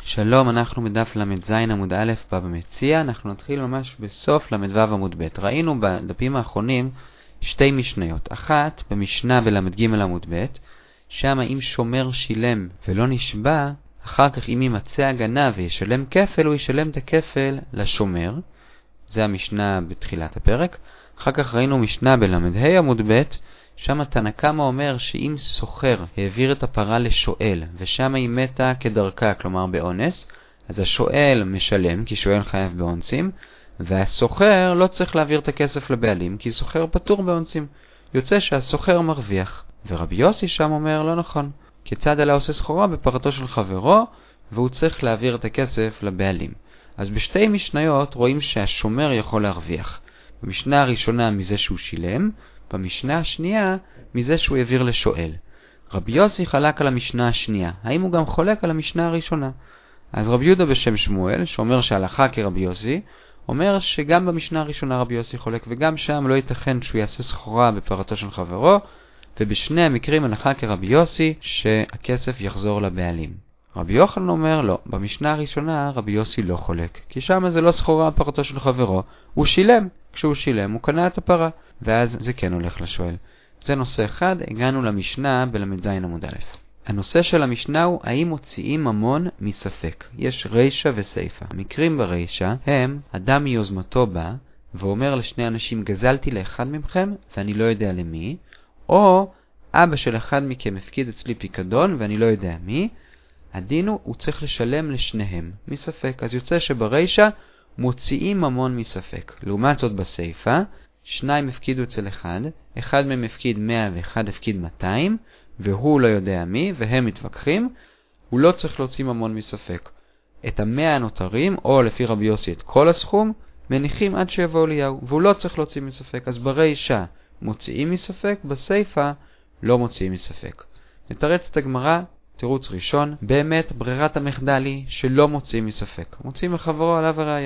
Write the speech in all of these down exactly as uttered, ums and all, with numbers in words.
שלום, אנחנו בדף למד זין עמוד א' בבא מציעא. אנחנו נתחיל ממש בסוף למד ו' עמוד ב'. ראינו בדפים האחרונים שתי משניות. אחת במשנה בלמד ג' עמוד ב', שם אם שומר שילם ולא נשבע, אחר כך אם יימצא הגנב וישלם כפל, הוא ישלם את הכפל לשומר. זה המשנה בתחילת הפרק. אחר כך ראינו משנה בלמד ה' עמוד ב', שם תנא קמא אומר שאם סוחר העביר את הפרה לשואל ושם היא מתה כדרכה, כלומר באונס, אז השואל משלם כי שואל חייב באונסים, והסוחר לא צריך להעביר את הכסף לבעלים כי סוחר פטור באונסים. יוצא שהסוחר מרוויח. ורבי יוסי שם אומר לא נכון, כיצד עלה עושה סחורה בפרתו של חברו והוא צריך להעביר את הכסף לבעלים. אז בשתי משניות רואים שהשומר יכול להרוויח. במשנה הראשונה מזה שהוא שילם, במשנה השנייה מזה שהוא העביר לשואל. רבי יוסי חלק על המשנה השנייה, האם הוא גם חולק על המשנה הראשונה? אז רבי יהודה בשם שמואל, שאומר שהלכה כרבי יוסי, אומר שגם במשנה הראשונה רבי יוסי חולק, וגם שם לא ייתכן שהוא יעשה סחורה בפרתו של חברו, ובשני המקרים הלכה כרבי יוסי שהכסף יחזור לבעלים. רבי יוחנן אומר לא, במשנה הראשונה רבי יוסי לא חולק, כי שם זה לא סחורה בפרתו של חברו, הוא שילם. כשהוא שילם הוא קנה את הפרה, ואז זה כן הולך לשואל. זה נושא אחד. הגענו למשנה בלמד זין עמוד א'. הנושא של המשנה הוא האם מוציאים ממון מספק. יש רישה וסייפה. המקרים ברישה הם אדם מיוזמתו בא ואומר לשני אנשים גזלתי לאחד מכם ואני לא יודע למי, או אבא של אחד מכם הפקיד אצלי פיקדון ואני לא יודע מי. הדין הוא, הוא צריך לשלם לשניהם מספק. אז יוצא שברישה מוציאים ממון מספק. לעומת זאת בסייפה, שניים הפקידו אצל אחד, אחד מהם הפקיד מאה ואחד הפקיד מאתיים, והוא לא יודע מי, והם מתווכחים, הוא לא צריך להוציא ממון מספק. את המאה הנותרים, או לפי רבי יוסי את כל הסכום, מניחים עד שיבוא אליהו, והוא לא צריך להוציא מספק. אז ברישה מוציאים מספק, בסייפה לא מוציאים מספק. נתרץ את הגמרא, תירוץ ראשון, באמת ברירת המחדל היא שלא מוציאים מספק. מוציאים מחברו עליו הראיה.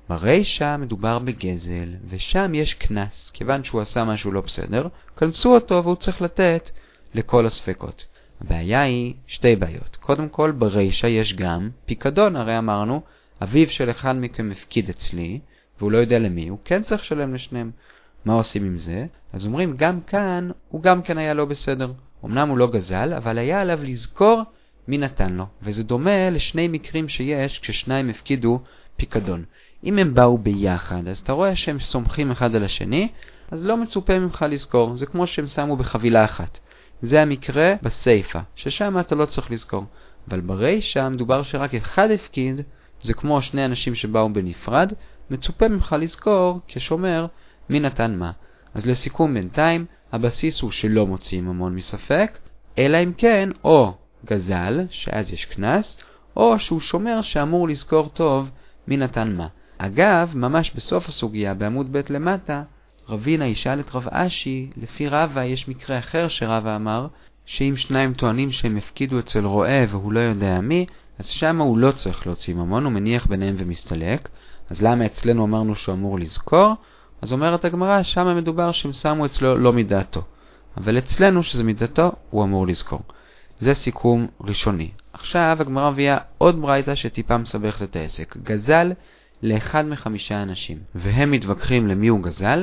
ברישה מדובר בגזל, ושם יש כנס, כיוון שהוא עשה משהו לא בסדר, כנסו אותו והוא צריך לתת לכל הספקות. הבעיה היא שתי בעיות. קודם כל, ברישה יש גם פיקדון, הרי אמרנו, אביו של אחד מכם הפקיד אצלי, והוא לא יודע למי, הוא כן צריך לשלם לשניהם. מה עושים עם זה? אז אומרים, גם כאן, הוא גם כן היה לא בסדר. אמנם הוא לא גזל, אבל היה עליו לזכור מי נתן לו. וזה דומה לשני מקרים שיש כששניים הפקידו פיקדון. אם הם באו ביחד, אז אתה רואה שהם סומכים אחד על השני, אז לא מצופה ממך לזכור. זה כמו שהם שמו בחבילה אחת. זה המקרה בסייפה, ששם אתה לא צריך לזכור. אבל ברישה מדובר שרק אחד הפקיד, זה כמו שני אנשים שבאו בנפרד, מצופה ממך לזכור כשומר מי נתן מה. אז לסיכום בינתיים, הבסיס הוא שלא מוציאים ממון מספק, אלא אם כן או גזל, שאז יש כנס, או שהוא שומר שאמור לזכור טוב מי נתן מה. אגב, ממש בסוף הסוגיה, בעמוד ב' למטה, רבינה ישאל את רב אשי, לפי רבא יש מקרה אחר שרבא אמר, שאם שניים טוענים שהם הפקידו אצל רועה והוא לא יודע מי, אז שם הוא לא צריך להוציא ממון, הוא מניח ביניהם ומסתלק. אז למה אצלנו אמרנו שהוא אמור לזכור? אז אומרת הגמרא, שם מדובר שהם שמו אצלו לא מדעתו. אבל אצלנו שזה מדעתו, הוא אמור לזכור. זה סיכום ראשוני. עכשיו הגמרא מביאה עוד ברייתא שטיפה מסבכת את העסק. גזל לאחד מחמישה אנשים, והם מתווכחים למי הוא גזל.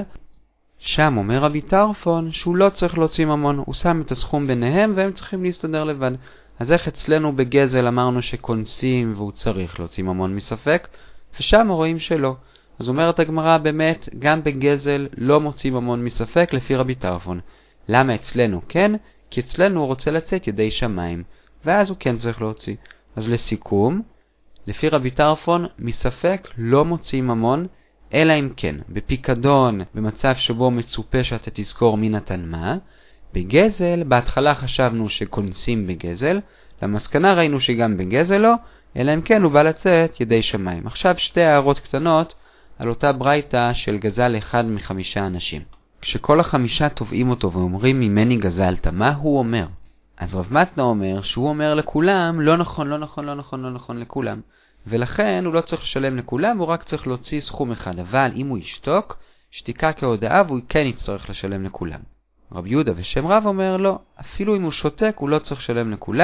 שם אומר רבי טרפון שהוא לא צריך להוציא ממון, הוא שם את הסכום ביניהם והם צריכים להסתדר לבד. אז איך אצלנו בגזל אמרנו שקונסים והוא צריך להוציא ממון מספק, ושם רואים שלא. אז אומרת הגמרא באמת, גם בגזל לא מוציא ממון מספק לפי רבי טרפון. למה אצלנו כן? כי אצלנו הוא רוצה לצאת ידי שמיים, ואז הוא כן צריך להוציא. אז לסיכום, לפי רבי טרפון, מספק לא מוציא ממון, אלא אם כן, בפיקדון, במצב שבו מצופה שאתה תזכור מי נתן מה. בגזל, בהתחלה חשבנו שקונסים בגזל, למסקנה ראינו שגם בגזל לא, אלא אם כן הוא בא לצאת ידי שמיים. עכשיו שתי הערות קטנות על אותה ברייתא של גזל אחד מחמישה אנשים. כשכל החמישה תובעים אותו ואומרים ממני גזלת, מה הוא אומר? אז רב מתנה אומר שהוא אומר לכולם, לא נכון, לא נכון, לא נכון, לא נכון לכולם. ולכן הוא לא צריך לשלם לכולם, הוא רק צריך להוציא סכום אחד. אבל אם הוא ישתוק, שתיקה כהודאה והוא כן יצטרך לשלם לכולם. רב יהודה ושם רב אומר לא, אפילו אם הוא שותק הוא לא צריך לשלם לכולם,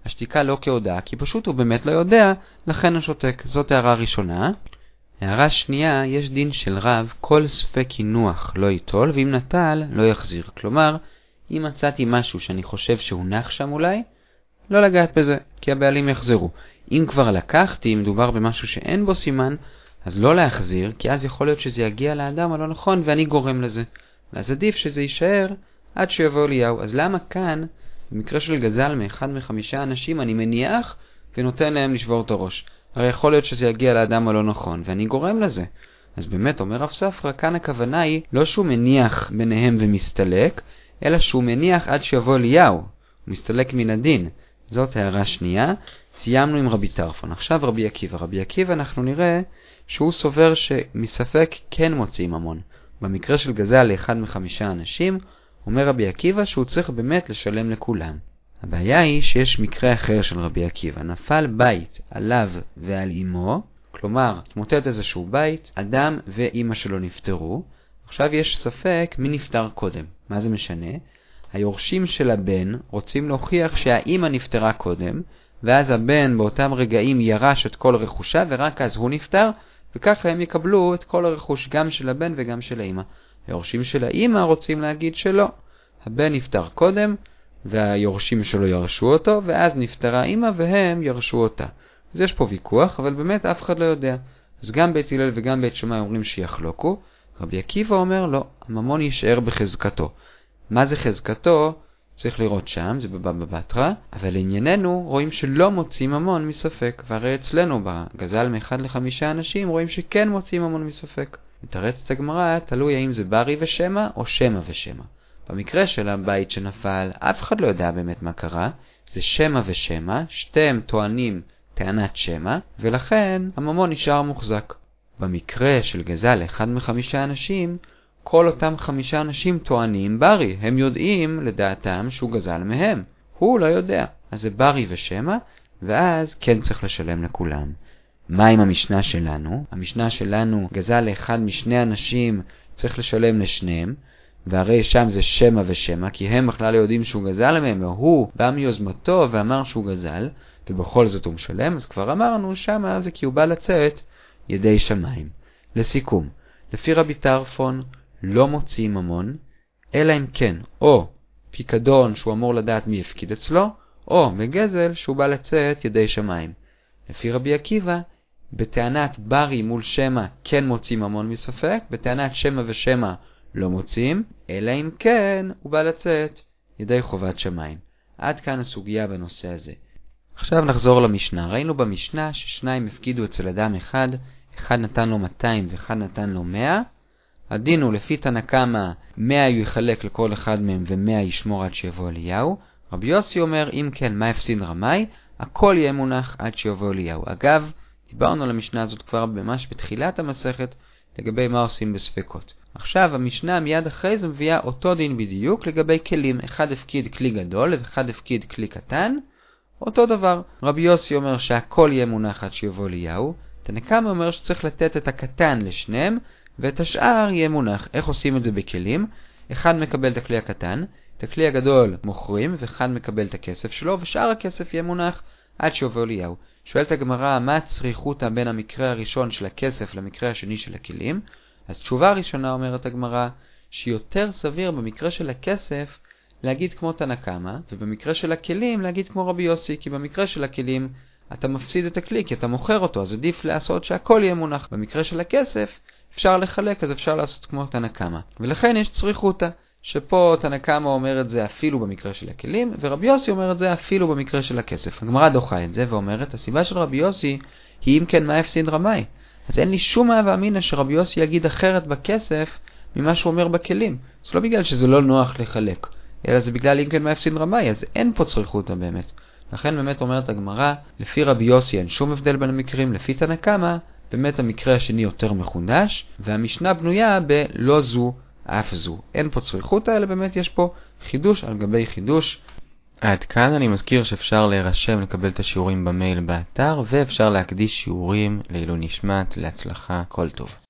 השתיקה לא כהודעה, כי פשוט הוא באמת לא יודע, לכן הוא שותק. זאת הערה ראשונה. הערה שנייה, יש דין של רב, כל ספק הינוח לא ייטול, ואם נטל לא יחזיר. כלומר, אם מצאתי משהו שאני חושב שהוא נח שם אולי, לא לגעת בזה, כי הבעלים יחזרו. אם כבר לקחתי, אם מדובר במשהו שאין בו סימן, אז לא להחזיר, כי אז יכול להיות שזה יגיע לאדם הלא נכון, ואני גורם לזה. ואז עדיף שזה יישאר עד שיבוא אליהו. אז למה כאן, במקרה של גזל מאחד מחמישה אנשים, אני מניח ונותן להם לשבור את הראש? הרי יכול להיות שזה יגיע לאדם הלא נכון, ואני גורם לזה. אז באמת, אומר רב ספרא, כאן הכוונה היא לא שהוא מניח ביניהם ומסתלק, אלא שהוא מניח עד שיבוא אליהו. הוא מסתלק מן הדין. זאת הערה שנייה. סיימנו עם רבי טרפון. עכשיו רבי עקיבא. רבי עקיבא אנחנו נראה שהוא סובר שמספק כן מוציא ממון. במקרה של גזל לאחד מחמישה אנשים, אומר רבי עקיבא שהוא צריך באמת לשלם לכולם. הבעיה היא שיש מקרה אחר של רבי עקיבא. נפל בית עליו ועל אמו, כלומר, תמוטט איזשהו בית, אדם ואמא שלו נפטרו. עכשיו יש ספק מי נפטר קודם. מה זה משנה? היורשים של הבן רוצים להוכיח שהאמא נפטרה קודם, ואז הבן באותם רגעים ירש את כל רכושה, ורק אז הוא נפטר, וככה הם יקבלו את כל הרכוש גם של הבן וגם של האמא. היורשים של האמא רוצים להגיד שלא. הבן נפטר קודם, והיורשים שלו ירשו אותו, ואז נפטרה האמא והם ירשו אותה. אז יש פה ויכוח, אבל באמת אף אחד לא יודע. אז גם בית הלל וגם בית שמאי אומרים שיחלוקו. רבי עקיבא אומר לא, הממון יישאר בחזקתו. מה זה חזקתו? צריך לראות שם, זה בבבא בתרא, אבל לענייננו רואים שלא מוצאים ממון מספק, והרי אצלנו בגזל מאחד לחמישה אנשים רואים שכן מוצאים ממון מספק. מתרצת הגמרא, תלוי האם זה ברי ושמא או שמא ושמא. במקרה של הבית שנפל, אף אחד לא יודע באמת מה קרה, זה שמא ושמא, שתיהם טוענים טענת שמא, ולכן הממון נשאר מוחזק. במקרה של גזל לאחד מחמישה אנשים, כל אותם חמישה אנשים טוענים ברי, הם יודעים לדעתם שהוא גזל מהם. הוא לא יודע. אז זה ברי ושמא, ואז כן צריך לשלם לכולם. מה עם המשנה שלנו? המשנה שלנו גזל לאחד משני אנשים, צריך לשלם לשניהם, והרי שם זה שמא ושמא, כי הם בכלל יודעים שהוא גזל מהם, והוא בא מיוזמתו ואמר שהוא גזל, ובכל זאת הוא משלם, אז כבר אמרנו שמה זה כי הוא בא לצאת ידי שמיים. לסיכום, לפי רבי טרפון, לא מוציאים ממון, אלא אם כן, או פיקדון שהוא אמור לדעת מי יפקיד אצלו, או בגזל שהוא בא לצאת ידי שמיים. לפי רבי עקיבא, בטענת ברי מול שמא כן מוציאים ממון מספק, בטענת שמא ושמא לא מוציאים, אלא אם כן הוא בא לצאת ידי חובת שמיים. עד כאן הסוגיה בנושא הזה. עכשיו נחזור למשנה. ראינו במשנה ששניים הפקידו אצל אדם אחד, אחד נתן לו מאתיים ואחד נתן לו מאה, הדין הוא לפי תנא קמא, מאה יחלק לכל אחד מהם ומאה ישמור עד שיבוא אליהו. רבי יוסי אומר, אם כן, מה הפסיד רמאי? הכל יהיה מונח עד שיבוא אליהו. אגב, דיברנו על המשנה הזאת כבר ממש בתחילת המסכת, לגבי מה עושים בספקות. עכשיו, המשנה מיד אחרי זה מביאה אותו דין בדיוק לגבי כלים. אחד הפקיד כלי גדול ואחד הפקיד כלי קטן. אותו דבר. רבי יוסי אומר שהכל יהיה מונח עד שיבוא אליהו. תנא קמא אומר שצריך לתת את הקטן לשניהם, ואת השאר יהיה מונח. איך עושים את זה בכלים? אחד מקבל את הכלי הקטן, את הכלי הגדול מוכרים, ואחד מקבל את הכסף שלו, ושאר הכסף יהיה מונח עד שיבוא אליהו. שואלת הגמרא, מה הצריכות בין המקרה הראשון של הכסף למקרה השני של הכלים? אז תשובה הראשונה אומרת הגמרא, שיותר סביר במקרה של הכסף להגיד כמו תנא קמא, ובמקרה של הכלים להגיד כמו רבי יוסי, כי במקרה של הכלים אתה מפסיד את הכלי, כי אתה מוכר אותו, אז עדיף לעשות שהכל יהיה מונח. במקרה של הכסף אפשר לחלק, אז אפשר לעשות כמו תנא קמא. ולכן יש צריכותא, שפה תנא קמא אומר את זה אפילו במקרה של הכלים, ורבי יוסי אומר את זה אפילו במקרה של הכסף. הגמרא דוחה את זה ואומרת, הסיבה של רבי יוסי היא אם כן מה הפסיד רמאי. אז אין לי שום הווה אמינא שרבי יוסי יגיד אחרת בכסף ממה שהוא אומר בכלים. זה לא בגלל שזה לא נוח לחלק, אלא זה בגלל אם כן מה הפסיד רמאי, אז אין פה צריכותא באמת. לכן באמת אומרת הגמרא, לפי רבי יוסי אין שום הבדל בין המקרים, לפי תנא קמא באמת המקרה השני יותר מחודש, והמשנה בנויה בלא זו אף זו. אין פה צריכותא, אלא באמת יש פה חידוש על גבי חידוש. עד כאן אני מזכיר שאפשר להירשם לקבל את השיעורים במייל באתר, ואפשר להקדיש שיעורים לעילוי נשמת, להצלחה, כל טוב.